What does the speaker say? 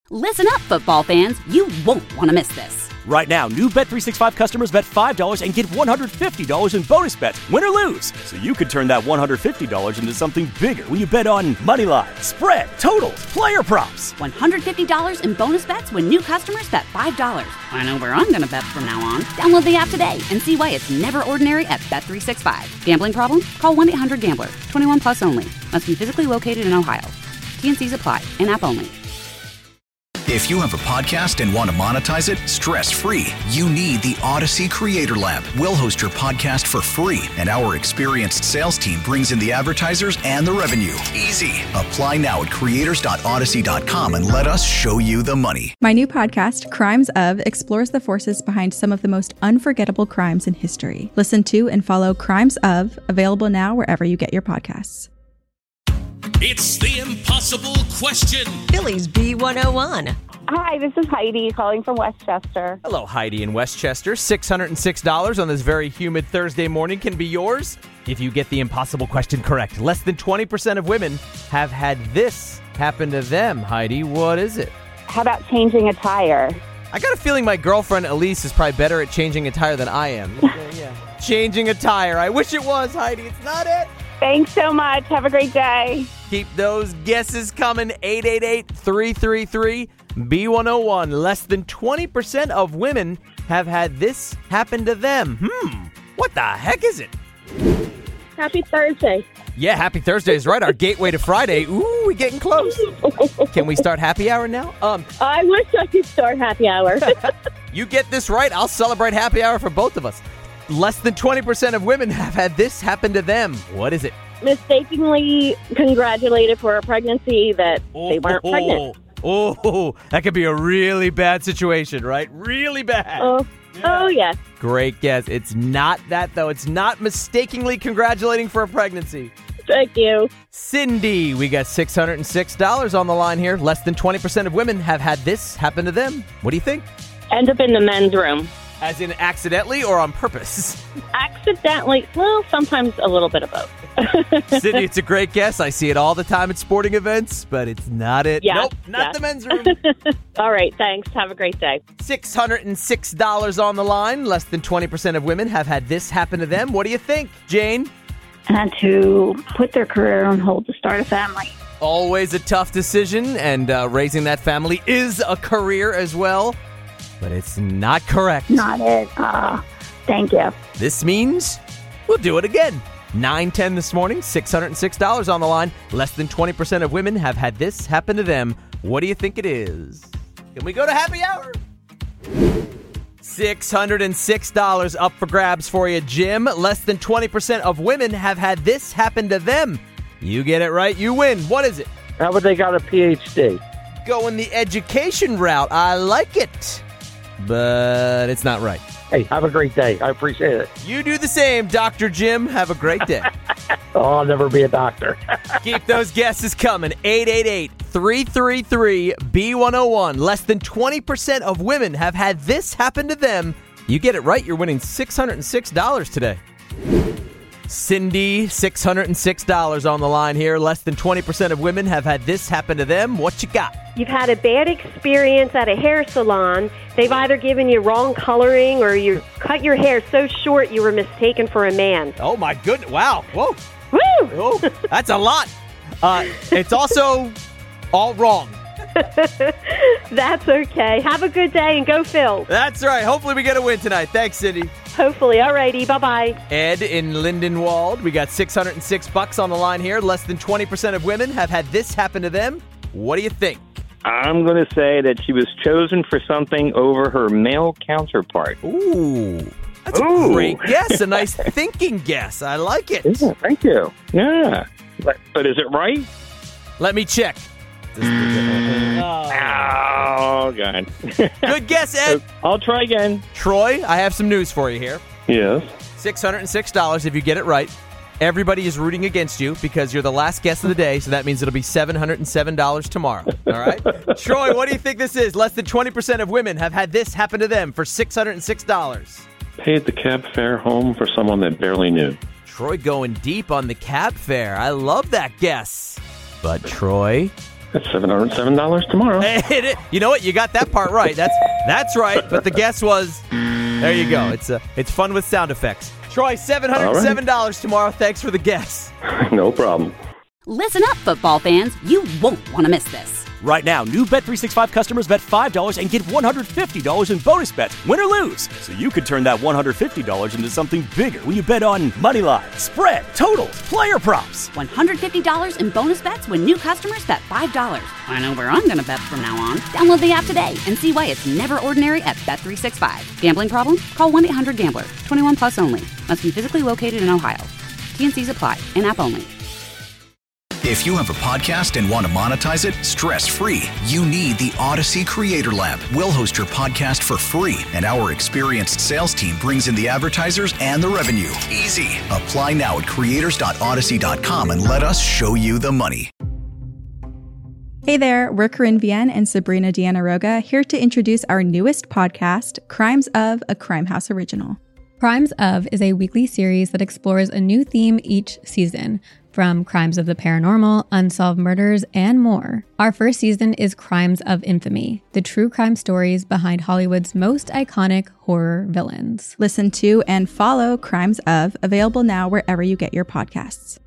Listen up, football fans. You won't want to miss this. Right now, new Bet365 customers bet $5 and get $150 in bonus bets, win or lose. So you could turn that $150 into something bigger when you bet on money line, spread, totals, player props. $150 in bonus bets when new customers bet $5. I know where I'm going to bet from now on. Download the app today and see why it's never ordinary at Bet365. Gambling problem? Call 1-800-GAMBLER. 21 plus only. Must be physically located in Ohio. T&Cs apply. In-app only. If you have a podcast and want to monetize it stress-free, you need the Odyssey Creator Lab. We'll host your podcast for free, and our experienced sales team brings in the advertisers and the revenue. Easy. Apply now at creators.odyssey.com and let us show you the money. My new podcast, Crimes Of, explores the forces behind some of the most unforgettable crimes in history. Listen to and follow Crimes Of, available now wherever you get your podcasts. It's the impossible question. Phillies B101. Hi, this is Heidi calling from Westchester. Hello, Heidi in Westchester. $606 on this very humid Thursday morning can be yours if you get the impossible question correct. Less than 20% of women have had this happen to them. Heidi, what is it? How about changing a tire? I got a feeling my girlfriend Elise is probably better at changing a tire than I am. Yeah. Changing a tire. I wish it was, Heidi. It's not it. Thanks so much. Have a great day. Keep those guesses coming. 888-333-B101. Less than 20% of women have had this happen to them. What the heck is it? Happy Thursday. Yeah, happy Thursday is right. Our gateway to Friday. Ooh, we're getting close. Can we start happy hour now? I wish I could start happy hour. You get this right, I'll celebrate happy hour for both of us. Less than 20% of women have had this happen to them. What is it? Mistakenly congratulated for a pregnancy that they weren't pregnant. Oh, that could be a really bad situation, right? Really bad. Oh, yes. Great guess. It's not that, though. It's not mistakenly congratulating for a pregnancy. Thank you. Cindy, we got $606 on the line here. Less than 20% of women have had this happen to them. What do you think? End up in the men's room. As in accidentally or on purpose? Accidentally. Well, sometimes a little bit of both. Cindy, it's a great guess. I see it all the time at sporting events, but it's not it. Yeah, nope, not the men's room. All right, thanks. Have a great day. $606 on the line. Less than 20% of women have had this happen to them. What do you think, Jane? And to put their career on hold to start a family. Always a tough decision, and raising that family is a career as well. But it's not correct. Not it. Thank you. This means we'll do it again. 9:10 this morning, $606 on the line. Less than 20% of women have had this happen to them. What do you think it is? Can we go to happy hour? $606 up for grabs for you, Jim. Less than 20% of women have had this happen to them. You get it right, you win. What is it? How about they got a PhD? Going the education route. I like it. But it's not right. Hey, have a great day. I appreciate it. You do the same, Dr. Jim. Have a great day. I'll never be a doctor. Keep those guesses coming. 888-333-B101. Less than 20% of women have had this happen to them. You get it right, you're winning $606 today. Cindy, $606 on the line here. Less than 20% of women have had this happen to them. What you got? You've had a bad experience at a hair salon. They've either given you wrong coloring or you cut your hair so short you were mistaken for a man. Oh, my goodness. Wow. Whoa. Woo! Oh, that's a lot. It's also all wrong. That's okay. Have a good day and go Phil. That's right. Hopefully we get a win tonight. Thanks, Cindy. Hopefully. Alrighty. Bye-bye. Ed in Lindenwold. We got $606 on the line here. Less than 20% of women have had this happen to them. What do you think? I'm going to say that she was chosen for something over her male counterpart. Ooh. That's a great guess. A nice thinking guess. I like it. Yeah, thank you. Yeah. But is it right? Let me check. Oh, God. Good guess, Ed. I'll try again. Troy, I have some news for you here. Yes. $606 if you get it right. Everybody is rooting against you because you're the last guest of the day, so that means it'll be $707 tomorrow. All right? Troy, what do you think this is? Less than 20% of women have had this happen to them for $606. Paid the cab fare home for someone that barely knew. Troy going deep on the cab fare. I love that guess. But Troy, That's $707 tomorrow. You know what? You got that part right. That's right. But the guess was, there you go. It's fun with sound effects. Troy, $707 tomorrow. Thanks for the guess. No problem. Listen up, football fans. You won't want to miss this. Right now, new Bet365 customers bet $5 and get $150 in bonus bets, win or lose. So you could turn that $150 into something bigger when you bet on moneyline, spread, totals, player props. $150 in bonus bets when new customers bet $5. I know where I'm going to bet from now on. Download the app today and see why it's never ordinary at Bet365. Gambling problem? Call 1-800-GAMBLER. 21 plus only. Must be physically located in Ohio. T&Cs apply. In-app only. If you have a podcast and want to monetize it stress-free, you need the Odyssey Creator Lab. We'll host your podcast for free, and our experienced sales team brings in the advertisers and the revenue. Easy. Apply now at creators.odyssey.com and let us show you the money. Hey there, we're Corinne Vienne and Sabrina Deanna Roga, here to introduce our newest podcast, Crimes of, a Crime House original. Crimes of is a weekly series that explores a new theme each season, from crimes of the paranormal, unsolved murders, and more. Our first season is Crimes of Infamy, the true crime stories behind Hollywood's most iconic horror villains. Listen to and follow Crimes of, available now wherever you get your podcasts.